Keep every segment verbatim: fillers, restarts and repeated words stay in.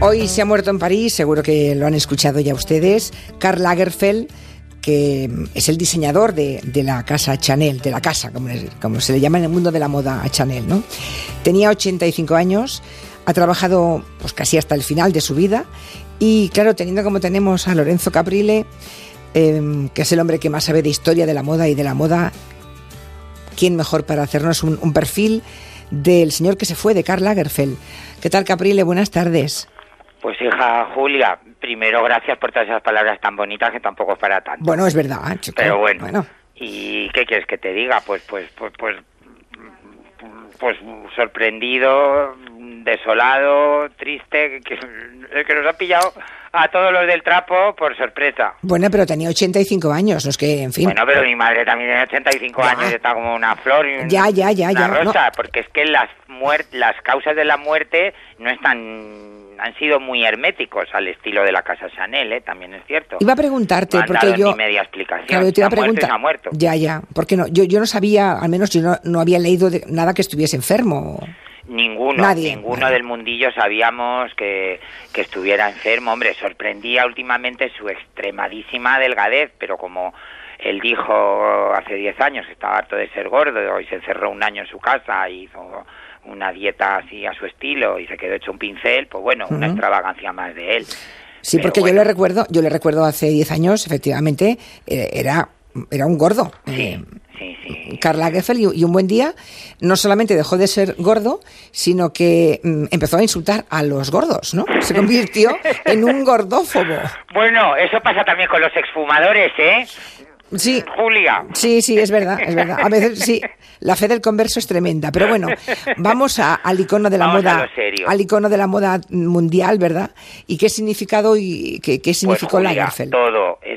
Hoy se ha muerto en París, seguro que lo han escuchado ya ustedes, Karl Lagerfeld, que es el diseñador de, de la casa Chanel, de la casa, como, como se le llama en el mundo de la moda a Chanel, ¿no? Tenía ochenta y cinco años, ha trabajado pues casi hasta el final de su vida y, claro, teniendo como tenemos a Lorenzo Caprile, eh, que es el hombre que más sabe de historia de la moda y de la moda, ¿quién mejor para hacernos un, un perfil del señor que se fue, de Karl Lagerfeld? ¿Qué tal, Caprile? Buenas tardes. Pues hija Julia, primero gracias por todas esas palabras tan bonitas que tampoco es para tanto. Bueno, es verdad, chico. Pero bueno, bueno. ¿Y qué quieres que te diga? Pues, pues, pues, pues, pues sorprendido, desolado, triste, que, que nos ha pillado a todos los del trapo por sorpresa. Bueno, pero tenía ochenta y cinco años, no es que, en fin. Bueno, pero mi madre también tiene ochenta y cinco ya. años y está como una flor y un, ya, ya, ya, una ya, rosa, no. porque es que las muer las causas de la muerte no están... han sido muy herméticos al estilo de la casa Chanel, ¿eh? También es cierto. Iba a preguntarte, no han porque dado yo... ni media explicación. Claro, yo te iba a preguntar... Ha muerto, ya, ya, porque no, yo, yo no sabía, al menos yo no, no había leído de nada que estuviese enfermo. Ninguno, Nadie, ninguno nadie. del mundillo sabíamos que, que estuviera enfermo. Hombre, sorprendía últimamente su extremadísima delgadez, pero como él dijo hace diez años que estaba harto de ser gordo y se encerró un año en su casa y hizo una dieta así a su estilo y se quedó hecho un pincel, pues bueno, una uh-huh. extravagancia más de él. Sí, pero porque bueno. yo le recuerdo, yo le recuerdo hace diez años, efectivamente, eh, era, era un gordo. Sí, eh, sí, sí. Karl Lagerfeld, y, y un buen día no solamente dejó de ser gordo, sino que mm, empezó a insultar a los gordos, ¿no? Se convirtió en un gordófobo. Bueno, eso pasa también con los exfumadores, ¿eh? Sí, Julia. Sí, sí, es verdad, es verdad. A veces sí, la fe del converso es tremenda. Pero bueno, vamos a, al icono de la vamos moda, a lo serio. al icono de la moda mundial, ¿verdad? ¿Y qué significado y qué, qué significó pues, Julia, Lagerfeld? Todo es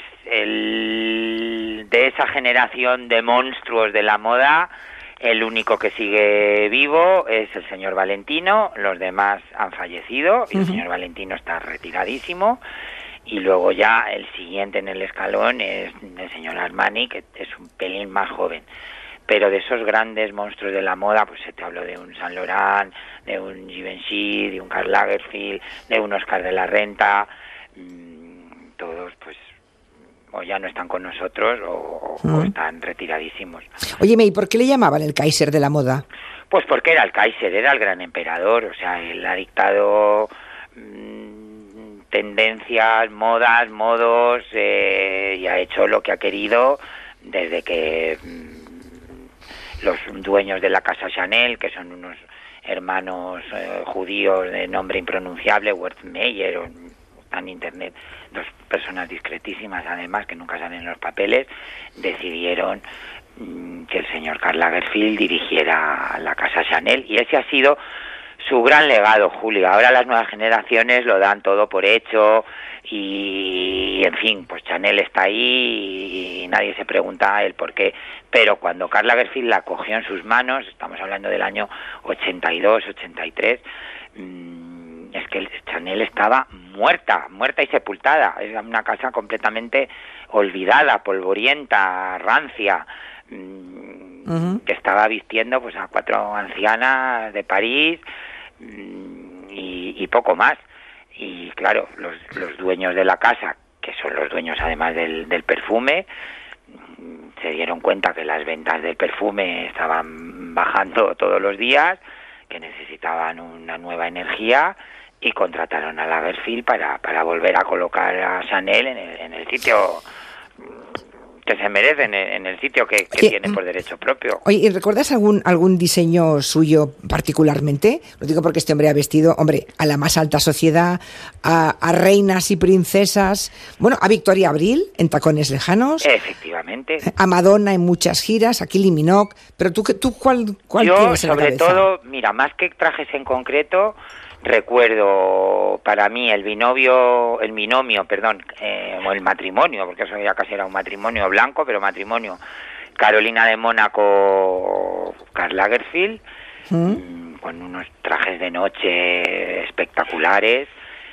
el de esa generación de monstruos de la moda. El único que sigue vivo es el señor Valentino. Los demás han fallecido y uh-huh. el señor Valentino está retiradísimo. Y luego ya el siguiente en el escalón es el señor Armani, que es un pelín más joven. Pero de esos grandes monstruos de la moda, pues se te habló de un Saint Laurent, de un Givenchy, de un Karl Lagerfeld, de un Oscar de la Renta. Mmm, todos, pues, o ya no están con nosotros o, mm. o están retiradísimos. Óyeme, ¿y por qué le llamaban el Kaiser de la moda? Pues porque era el Kaiser, era el gran emperador. O sea, él ha dictado... Mmm, tendencias, modas, modos, eh, y ha hecho lo que ha querido desde que mmm, los dueños de la casa Chanel, que son unos hermanos eh, judíos de nombre impronunciable, Werthmeyer, o, está en internet, dos personas discretísimas además, que nunca salen en los papeles, decidieron mmm, que el señor Karl Lagerfeld dirigiera la casa Chanel, y ese ha sido su gran legado, Julia. Ahora las nuevas generaciones lo dan todo por hecho y, en fin, pues Chanel está ahí y nadie se pregunta el por qué. Pero cuando Karl Lagerfeld la cogió en sus manos, estamos hablando del año ochenta y dos, ochenta y tres, mmm, es que Chanel estaba muerta, muerta y sepultada. Era una casa completamente olvidada, polvorienta, rancia, mmm, uh-huh. que estaba vistiendo pues a cuatro ancianas de París y, y poco más. Y claro, los, los dueños de la casa, que son los dueños además del, del perfume, se dieron cuenta que las ventas del perfume estaban bajando todos los días, que necesitaban una nueva energía y contrataron a Lagerfeld para, para volver a colocar a Chanel en el, en el sitio que se merece, en el, en el sitio que, que tiene por derecho propio. Oye, ¿y recuerdas algún algún diseño suyo particularmente? Lo digo porque este hombre ha vestido, hombre, a la más alta sociedad, a, a reinas y princesas, bueno, a Victoria Abril en Tacones Lejanos. Efectivamente. A Madonna en muchas giras, a Kylie Minogue, pero tú, tú ¿cuál, cuál Yo, tienes en la sobre cabeza? todo, mira, más que trajes en concreto, recuerdo para mí el binomio, el binomio, perdón, eh, o el matrimonio, porque eso ya casi era un matrimonio blanco, pero matrimonio, Carolina de Mónaco, Karl Lagerfeld, ¿Mm? con unos trajes de noche espectaculares,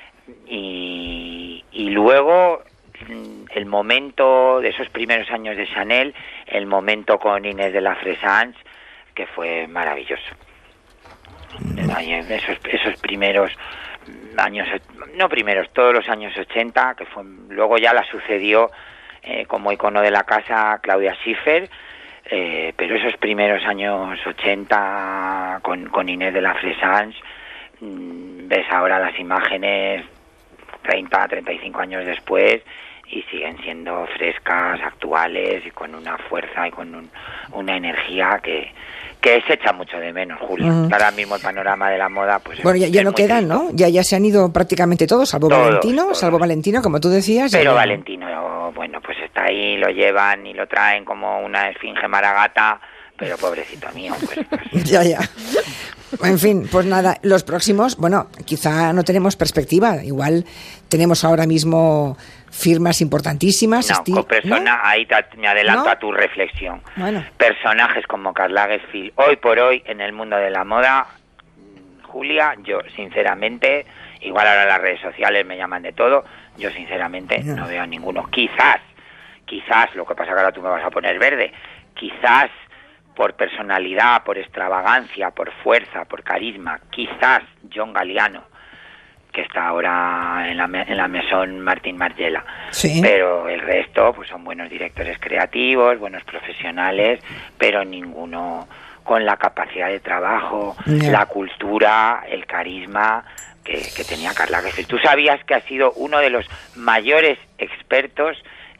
y, y luego el momento de esos primeros años de Chanel, el momento con Inés de la Fressange, que fue maravilloso. Esos, esos primeros años, no primeros, todos los años ochenta, que fue, luego ya la sucedió eh, como icono de la casa Claudia Schiffer, eh, pero esos primeros años ochenta con, con Inés de la Fressange, mmm, ves ahora las imágenes treinta, treinta y cinco años después y siguen siendo frescas, actuales y con una fuerza y con un, una energía que que se echa mucho de menos, Julia. Uh-huh. Ahora mismo el panorama de la moda, pues... Bueno, ya, ya no quedan, ¿no? Ya ya se han ido prácticamente todos, salvo todos, Valentino, todos. salvo Valentino, como tú decías. Pero ya... Valentino, bueno, pues está ahí, lo llevan y lo traen como una esfinge maragata, pero pobrecito mío, pues... pues... ya, ya. En fin, pues nada, los próximos, bueno, quizá no tenemos perspectiva, igual tenemos ahora mismo firmas importantísimas. No, esti- con persona, ¿no? ahí te, me adelanto ¿No? a tu reflexión. Bueno. Personajes como Karl Lagerfeld, hoy por hoy en el mundo de la moda, Julia, yo sinceramente, igual ahora las redes sociales me llaman de todo, yo sinceramente no, no veo a ninguno. Quizás, quizás, lo que pasa que ahora tú me vas a poner verde, quizás por personalidad, por extravagancia, por fuerza, por carisma, quizás John Galliano, que está ahora en la, en la Maison Martin Margiela. Sí. Pero el resto pues son buenos directores creativos, buenos profesionales, pero ninguno con la capacidad de trabajo, yeah. la cultura, el carisma que, que tenía Karl Lagerfeld. Tú sabías que ha sido uno de los mayores expertos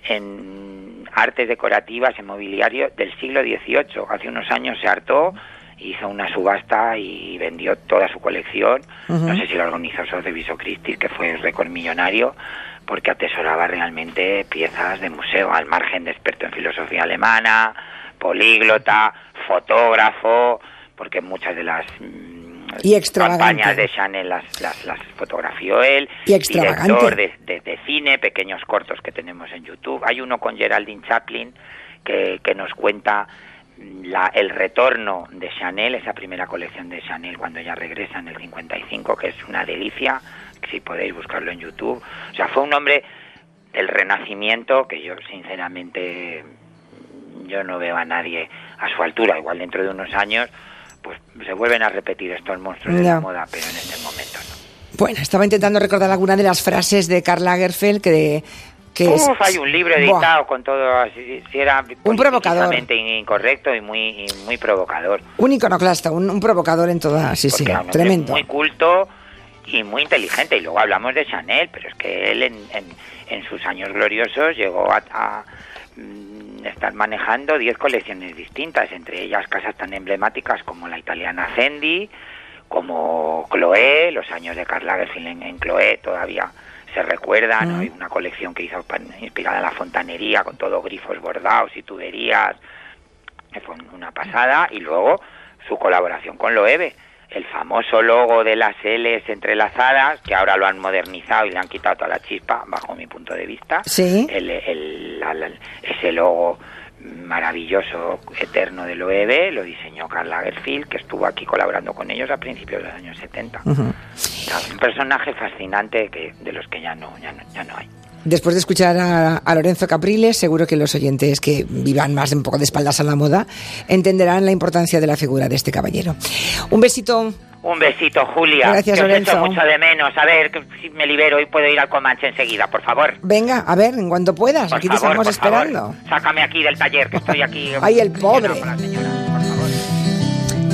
en artes decorativas, en mobiliario del siglo dieciocho. Hace unos años se hartó, hizo una subasta y vendió toda su colección. Uh-huh. No sé si lo organizó Sotheby's o Christie's, que fue récord millonario, porque atesoraba realmente piezas de museo, al margen de experto en filosofía alemana, políglota, fotógrafo, porque muchas de las y campañas de Chanel las, las, las fotografió él, y director de, de, de cine, pequeños cortos que tenemos en YouTube. Hay uno con Geraldine Chaplin que, que nos cuenta La, el retorno de Chanel, esa primera colección de Chanel cuando ella regresa en el cincuenta y cinco, que es una delicia, si podéis buscarlo en YouTube. O sea, fue un hombre del Renacimiento que yo sinceramente yo no veo a nadie a su altura. Igual dentro de unos años pues se vuelven a repetir estos monstruos de no. la moda, pero en este momento no. Bueno, estaba intentando recordar alguna de las frases de Karl Lagerfeld que de Que Uf, es, hay un libro editado Buah. con todo así, si era un provocador, incorrecto y muy y muy provocador. Un iconoclasta, un, un provocador en toda, sí, Porque sí, un tremendo. Muy culto y muy inteligente. Y luego hablamos de Chanel, pero es que él en, en, en sus años gloriosos llegó a, a mm, estar manejando diez colecciones distintas, entre ellas casas tan emblemáticas como la italiana Fendi, como Chloé, los años de Karl Lagerfeld en, en Chloé todavía se recuerda, ¿no? Hay una colección que hizo inspirada en la fontanería, con todos grifos bordados y tuberías, que fue una pasada. Y luego su colaboración con Loewe, el famoso logo de las L's entrelazadas, que ahora lo han modernizado y le han quitado toda la chispa, bajo mi punto de vista. Sí. El, el, la, la, ese logo maravilloso, eterno de Loewe, lo diseñó Karl Lagerfeld, que estuvo aquí colaborando con ellos a principios de los años setenta. Uh-huh. Un personaje fascinante que de los que ya no, ya no, ya no hay. Después de escuchar a, a Lorenzo Capriles, seguro que los oyentes que vivan más un poco de espaldas a la moda entenderán la importancia de la figura de este caballero. Un besito. Un besito, Julia. Gracias, que os Lorenzo. echo mucho de menos. A ver, si me libero y puedo ir al Comanche enseguida, por favor. Venga, a ver, en cuanto puedas. Por aquí favor, te estamos por esperando. Favor. Sácame aquí del taller, que estoy aquí. Ay, el pobre. Con la señora.